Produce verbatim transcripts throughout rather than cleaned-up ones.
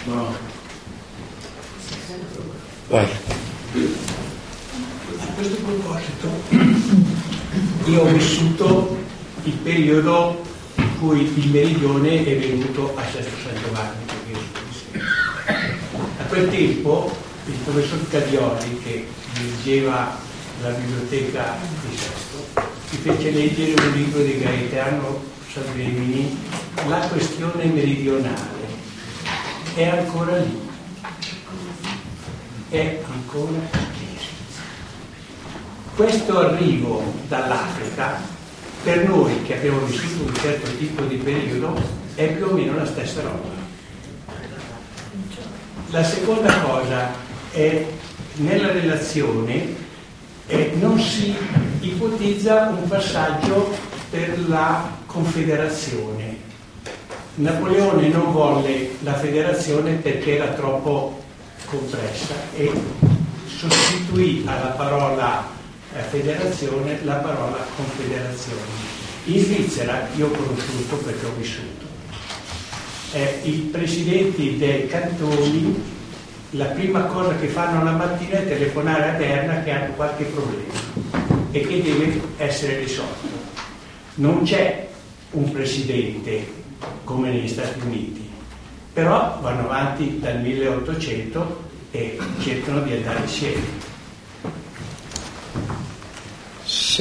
No. Vai. A questo proposito, io ho vissuto il periodo in cui il Meridione è venuto a Sesto San Giovanni, perché io sono di Sesto. A quel tempo il professor Cadioli, che dirigeva la biblioteca di Sesto, mi fece leggere un libro di Gaetano Salvemini, La questione meridionale. È ancora lì, è ancora lì. Questo arrivo dall'Africa, per noi che abbiamo vissuto un certo tipo di periodo, è più o meno la stessa roba. La seconda cosa è, nella relazione eh, non si ipotizza un passaggio per la confederazione. Napoleone non volle la federazione perché era troppo complessa e sostituì alla parola eh, federazione la parola confederazione. In Svizzera, io ho conosciuto perché ho vissuto, eh, i presidenti dei cantoni, la prima cosa che fanno la mattina è telefonare a Berna che hanno qualche problema e che deve essere risolto. Non c'è un presidente come negli Stati Uniti, però vanno avanti dal milleottocento e cercano di andare insieme. Sì.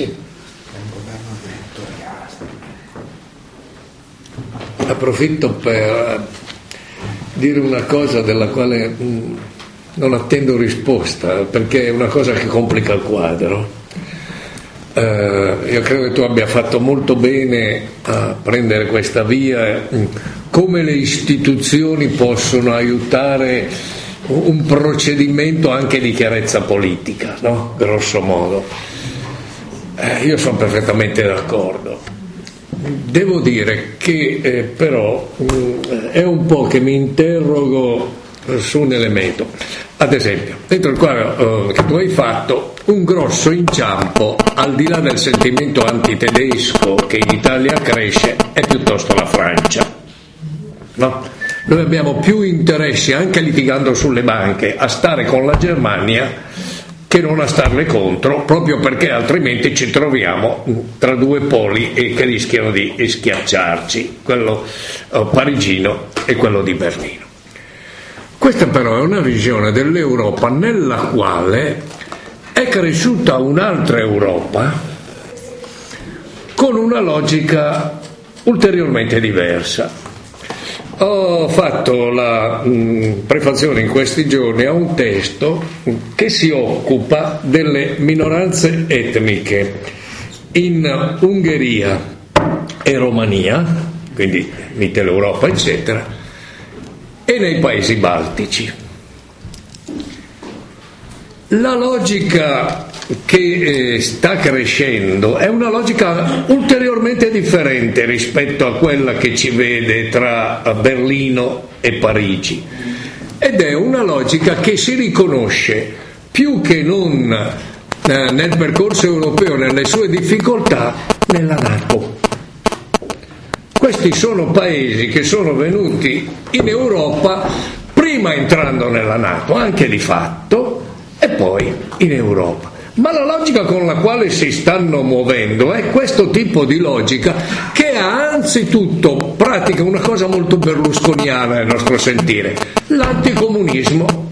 Approfitto per dire una cosa della quale mh, non attendo risposta, perché è una cosa che complica il quadro. Uh, io credo che tu abbia fatto molto bene a prendere questa via, come le istituzioni possono aiutare un procedimento anche di chiarezza politica, no? Grosso modo. Uh, io sono perfettamente d'accordo. Devo dire che eh, però mh, è un po' che mi interrogo su un elemento. Ad esempio, dentro il quadro eh, che tu hai fatto, un grosso inciampo, al di là del sentimento antitedesco che in Italia cresce, è piuttosto la Francia. No? Noi abbiamo più interessi, anche litigando sulle banche, a stare con la Germania che non a starle contro, proprio perché altrimenti ci troviamo tra due poli che rischiano di schiacciarci, quello eh, parigino e quello di Berlino. Questa però è una visione dell'Europa nella quale è cresciuta un'altra Europa con una logica ulteriormente diversa. Ho fatto la mh, prefazione in questi giorni a un testo che si occupa delle minoranze etniche in Ungheria e Romania, quindi Mitteleuropa eccetera, e nei paesi baltici. La logica che eh, sta crescendo è una logica ulteriormente differente rispetto a quella che ci vede tra Berlino e Parigi, ed è una logica che si riconosce più che non eh, nel percorso europeo, nelle sue difficoltà, nella NATO. Questi sono paesi che sono venuti in Europa prima entrando nella NATO, anche di fatto, e poi in Europa. Ma la logica con la quale si stanno muovendo è questo tipo di logica che anzitutto pratica una cosa molto berlusconiana nel nostro sentire, l'anticomunismo.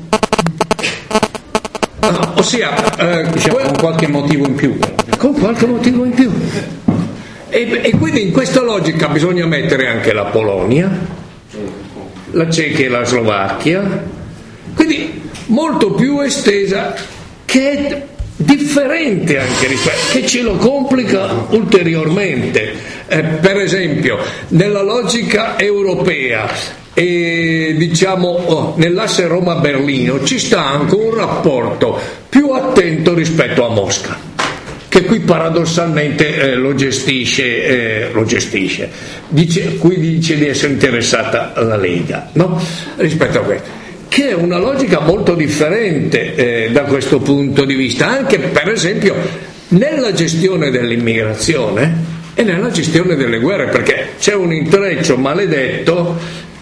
Ossia, eh, diciamo, con qualche motivo in più. Con qualche motivo in più. E, e quindi in questa logica bisogna mettere anche la Polonia, la Ceca e la Slovacchia, quindi molto più estesa, che è differente anche rispetto, che ce lo complica ulteriormente. Eh, per esempio, nella logica europea e diciamo oh, nell'asse Roma-Berlino ci sta anche un rapporto più attento rispetto a Mosca, che qui paradossalmente eh, lo gestisce, eh, lo gestisce, dice, qui dice di essere interessata la Lega, no? Rispetto a questo, che è una logica molto differente eh, da questo punto di vista, anche per esempio nella gestione dell'immigrazione e nella gestione delle guerre, perché c'è un intreccio maledetto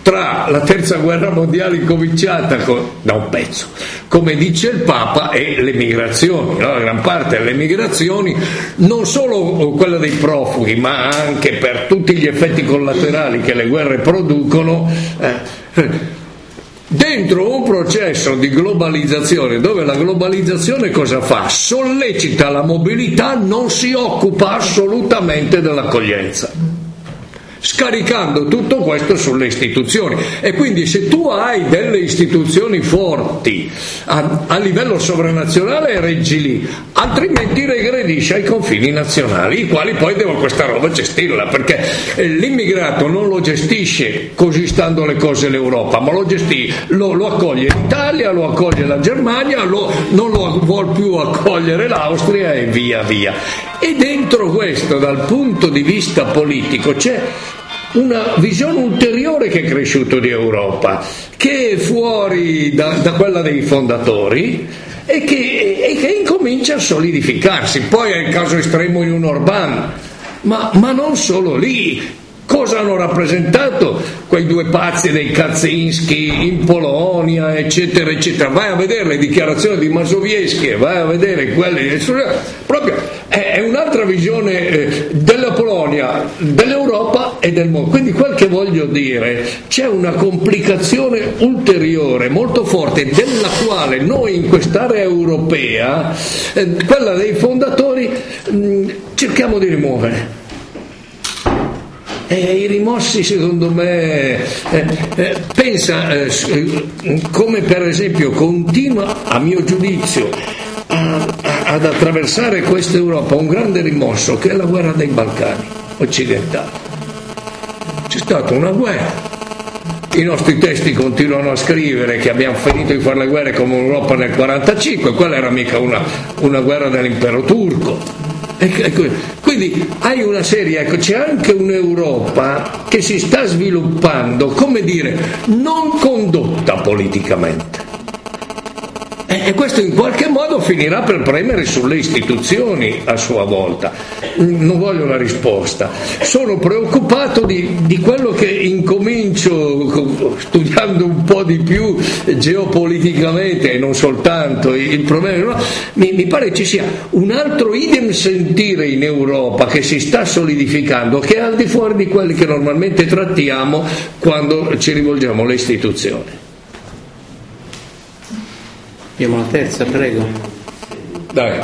tra la terza guerra mondiale incominciata con, da un pezzo, come dice il Papa, e le migrazioni, no? Gran parte delle migrazioni, non solo quella dei profughi, ma anche per tutti gli effetti collaterali che le guerre producono, eh, dentro un processo di globalizzazione, dove la globalizzazione cosa fa? Sollecita la mobilità, non si occupa assolutamente dell'accoglienza, scaricando tutto questo sulle istituzioni. E quindi se tu hai delle istituzioni forti a, a livello sovranazionale, reggi lì, altrimenti regredisci ai confini nazionali, i quali poi devono questa roba gestirla, perché l'immigrato non lo gestisce così stando le cose l'Europa, ma lo gestisce, lo, lo accoglie l'Italia, lo accoglie la Germania, lo, non lo vuol più accogliere l'Austria e via via. E dentro questo, dal punto di vista politico, c'è una visione ulteriore che è cresciuta di Europa, che è fuori da, da quella dei fondatori e che, e che incomincia a solidificarsi. Poi è il caso estremo di un Orbán, ma, ma non solo lì. Cosa hanno rappresentato quei due pazzi dei Kaczynski in Polonia, eccetera, eccetera? Vai a vedere le dichiarazioni di Mazowiecki, vai a vedere quelle, proprio è, è un'altra visione eh, della Polonia, dell'Europa e del mondo. Quindi quel che voglio dire, c'è una complicazione ulteriore, molto forte, della quale noi in quest'area europea, eh, quella dei fondatori, mh, cerchiamo di rimuovere. E i rimossi, secondo me, eh, eh, pensa eh, come per esempio continua, a mio giudizio, a, a, ad attraversare questa Europa un grande rimosso, che è la guerra dei Balcani occidentali. C'è stata una guerra, i nostri testi continuano a scrivere che abbiamo finito di fare le guerre come Europa nel quarantacinque, quella era mica una, una guerra dell'impero turco. Quindi hai una serie, ecco, c'è anche un'Europa che si sta sviluppando, come dire, non condotta politicamente. E questo in qualche modo finirà per premere sulle istituzioni a sua volta. Non voglio una risposta, sono preoccupato di, di quello che incomincio, studiando un po' di più geopoliticamente e non soltanto il problema, no? mi, mi pare ci sia un altro idem sentire in Europa che si sta solidificando, che è al di fuori di quelli che normalmente trattiamo quando ci rivolgiamo alle istituzioni. Abbiamo la terza, prego. Dai.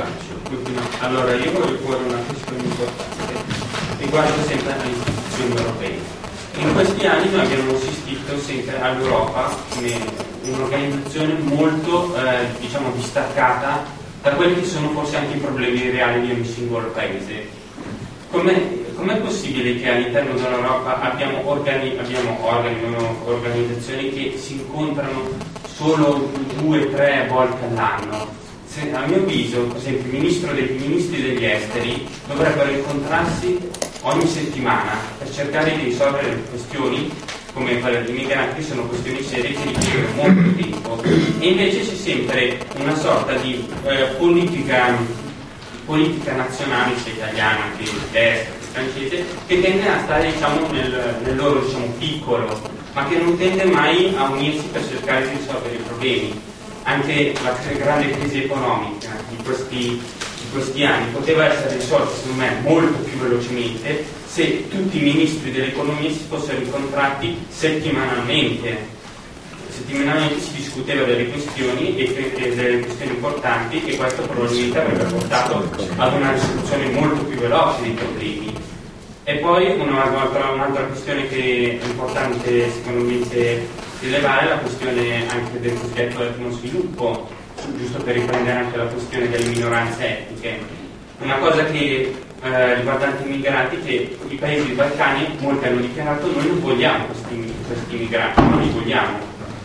Allora, io voglio porre una questione importante riguardo sempre alle istituzioni europee. In questi anni noi abbiamo assistito sempre all'Europa come un'organizzazione molto eh, diciamo distaccata da quelli che sono forse anche i problemi reali di ogni singolo paese. Com'è, com'è possibile che all'interno dell'Europa abbiamo organi, abbiamo organi, organizzazioni che si incontrano solo due o tre volte all'anno? Se, a mio avviso, per esempio, il ministro dei ministri degli esteri dovrebbero incontrarsi ogni settimana per cercare di risolvere le questioni come quelle dei migranti, che sono questioni serie che richiedono molto tempo, e invece c'è sempre una sorta di eh, politica politica nazionale, sia italiana che destra che francese, che tende a stare diciamo nel, nel loro diciamo piccolo, ma che non tende mai a unirsi per cercare di risolvere i problemi. Anche la grande crisi economica di questi, di questi anni poteva essere risolta secondo me molto più velocemente se tutti i ministri dell'economia si fossero incontrati settimanalmente. Settimanalmente si discuteva delle questioni e, e delle questioni importanti, e questo probabilmente avrebbe portato ad una risoluzione molto più veloce dei problemi. E poi un'altra, un'altra questione che è importante secondo me rilevare è la questione anche del cosiddetto etno sviluppo, giusto per riprendere anche la questione delle minoranze etniche. Una cosa che eh, riguardante i migranti, che i paesi dei Balcani molti hanno dichiarato: noi non vogliamo questi, questi migranti, non li vogliamo.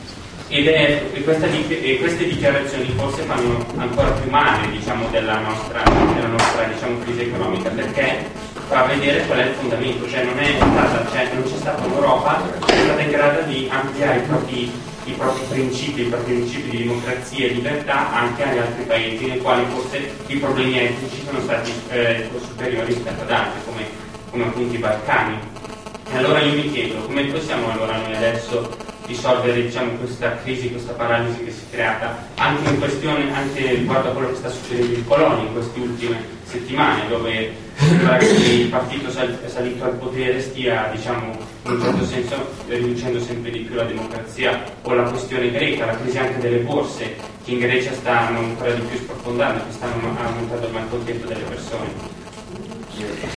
Ed è, e, questa, e queste dichiarazioni forse fanno ancora più male diciamo, della nostra, della nostra diciamo, crisi economica, perché fa vedere qual è il fondamento, cioè non, è stata, cioè non c'è stata un'Europa che è stata in grado di ampliare i propri, i propri principi, i propri principi di democrazia e libertà anche agli altri paesi, nei quali forse i problemi etnici sono stati eh, superiori rispetto ad altri, come, come appunto i Balcani. E allora io mi chiedo, come possiamo allora noi adesso risolvere, diciamo, questa crisi, questa paralisi che si è creata anche in questione, anche riguardo a quello che sta succedendo in Polonia in queste ultime settimane, dove sembra che il partito sal- salito al potere stia, diciamo, in un certo senso riducendo sempre di più la democrazia, o la questione greca, la crisi anche delle borse, che in Grecia stanno ancora di più sprofondando, che stanno aumentando il malcontento delle persone.